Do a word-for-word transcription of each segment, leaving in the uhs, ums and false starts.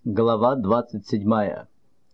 Глава двадцать седьмая.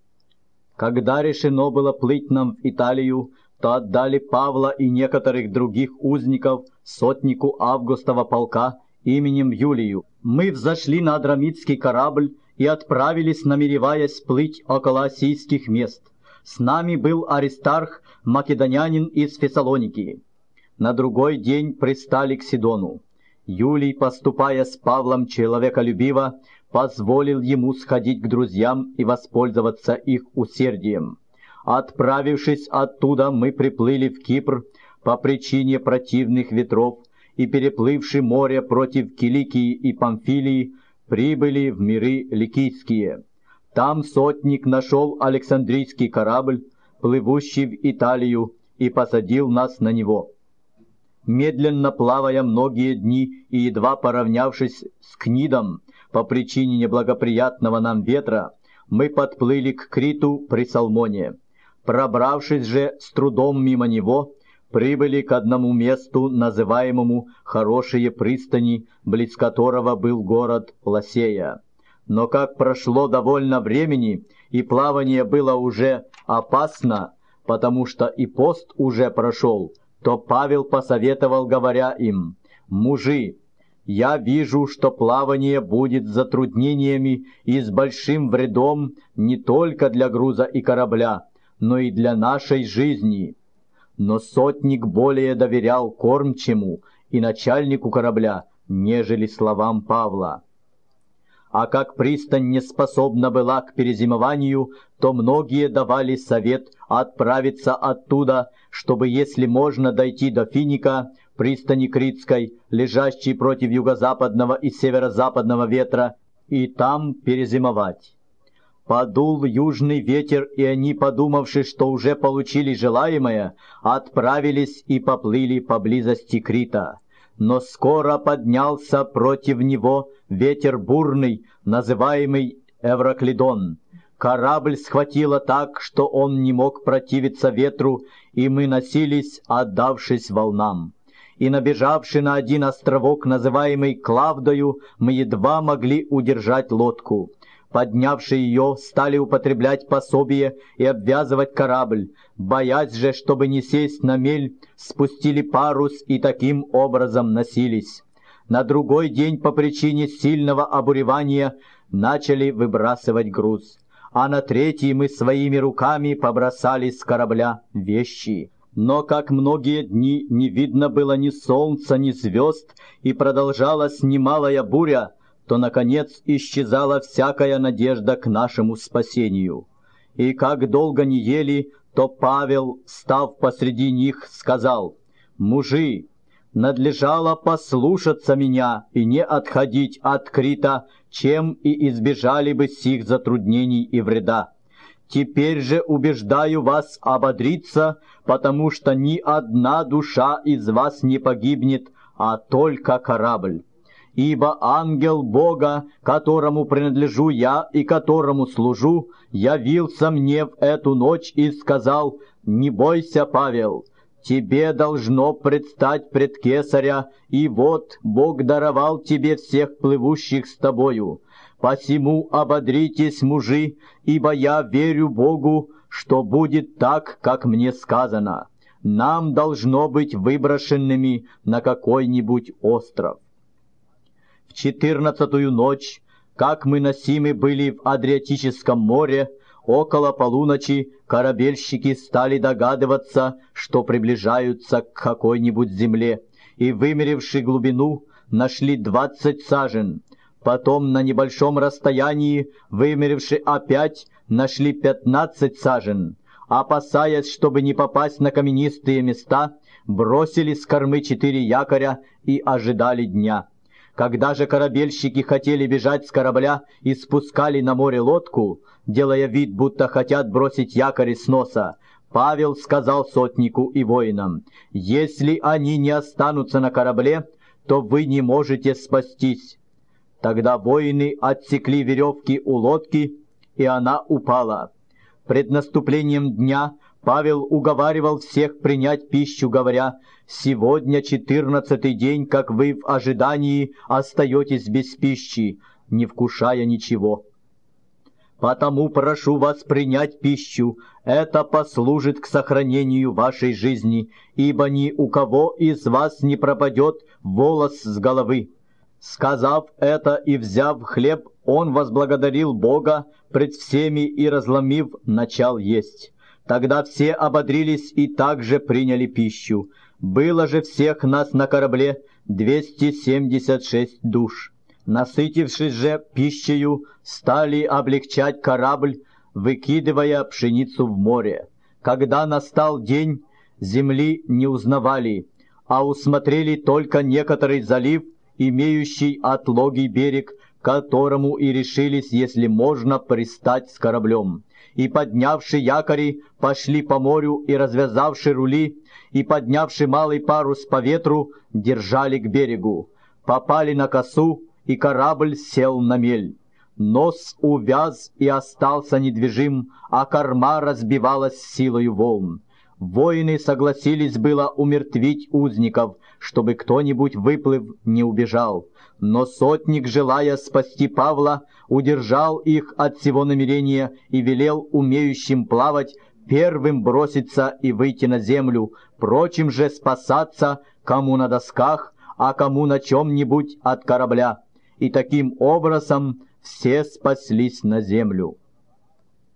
Когда решено было плыть нам в Италию, то отдали Павла и некоторых других узников сотнику Августова полка именем Юлию. Мы взошли на Адрамитский корабль и отправились, намереваясь плыть около Осийских мест. С нами был Аристарх, македонянин из Фессалоники. На другой день пристали к Сидону. Юлий, поступая с Павлом человеколюбиво, позволил ему сходить к друзьям и воспользоваться их усердием. Отправившись оттуда, мы приплыли в Кипр по причине противных ветров и, переплывши море против Киликии и Памфилии, прибыли в миры Ликийские. Там сотник нашел Александрийский корабль, плывущий в Италию, и посадил нас на него. Медленно плавая многие дни и едва поравнявшись с Книдом, по причине неблагоприятного нам ветра, мы подплыли к Криту при Салмоне. Пробравшись же с трудом мимо него, прибыли к одному месту, называемому «Хорошие пристани», близ которого был город Ласея. Но как прошло довольно времени, и плавание было уже опасно, потому что и пост уже прошел, то Павел посоветовал, говоря им: «Мужи, я вижу, что плавание будет с затруднениями и с большим вредом не только для груза и корабля, но и для нашей жизни». Но сотник более доверял кормчему и начальнику корабля, нежели словам Павла. А как пристань не способна была к перезимованию, то многие давали совет отправиться оттуда, чтобы, если можно, дойти до Финика, пристани Критской, лежащей против юго-западного и северо-западного ветра, и там перезимовать. Подул южный ветер, и они, подумавши, что уже получили желаемое, отправились и поплыли поблизости Крита. Но скоро поднялся против него ветер бурный, называемый Эвраклидон. Корабль схватило так, что он не мог противиться ветру, и мы носились, отдавшись волнам. И, набежавши на один островок, называемый Клавдою, мы едва могли удержать лодку. Поднявши ее, стали употреблять пособие и обвязывать корабль. Боясь же, чтобы не сесть на мель, спустили парус и таким образом носились. На другой день по причине сильного обуревания начали выбрасывать груз. А на третий мы своими руками побросали с корабля вещи. Но как многие дни не видно было ни солнца, ни звезд, и продолжалась немалая буря, то, наконец, исчезала всякая надежда к нашему спасению. И как долго не ели, то Павел, став посреди них, сказал: «Мужи, надлежало послушаться меня и не отходить от Крита, чем и избежали бы сих затруднений и вреда. Теперь же убеждаю вас ободриться, потому что ни одна душа из вас не погибнет, а только корабль. Ибо ангел Бога, которому принадлежу я и которому служу, явился мне в эту ночь и сказал: не бойся, Павел, тебе должно предстать пред Кесаря, и вот Бог даровал тебе всех плывущих с тобою. Посему ободритесь, мужи, ибо я верю Богу, что будет так, как мне сказано. Нам должно быть выброшенными на какой-нибудь остров». В четырнадцатую ночь, как мы носимы были в Адриатическом море, около полуночи корабельщики стали догадываться, что приближаются к какой-нибудь земле, и, вымеривши глубину, нашли двадцать сажен. Потом на небольшом расстоянии, вымеривши опять, нашли пятнадцать сажен. Опасаясь, чтобы не попасть на каменистые места, бросили с кормы четыре якоря и ожидали дня. Когда же корабельщики хотели бежать с корабля и спускали на море лодку, делая вид, будто хотят бросить якорь с носа, Павел сказал сотнику и воинам: «Если они не останутся на корабле, то вы не можете спастись». Тогда воины отсекли веревки у лодки, и она упала. Пред наступлением дня Павел уговаривал всех принять пищу, говоря: «Сегодня четырнадцатый день, как вы в ожидании остаетесь без пищи, не вкушая ничего». Потому прошу вас принять пищу, это послужит к сохранению вашей жизни, ибо ни у кого из вас не пропадет волос с головы». Сказав это и взяв хлеб, он возблагодарил Бога пред всеми и, разломив, начал есть. Тогда все ободрились и также приняли пищу. Было же всех нас на корабле двести семьдесят шесть душ. Насытившись же пищею, стали облегчать корабль, выкидывая пшеницу в море. Когда настал день, земли не узнавали, а усмотрели только некоторый залив, имеющий отлогий берег, к которому и решились, если можно, пристать с кораблем. И, поднявши якори, пошли по морю, и, развязавши рули, и, поднявши малый парус по ветру, держали к берегу. Попали на косу, и корабль сел на мель. Нос увяз и остался недвижим, а корма разбивалась силою волн. Воины согласились было умертвить узников, чтобы кто-нибудь, выплыв, не убежал. Но сотник, желая спасти Павла, удержал их от всего намерения и велел умеющим плавать первым броситься и выйти на землю, прочим же спасаться, кому на досках, а кому на чем-нибудь от корабля. И таким образом все спаслись на землю.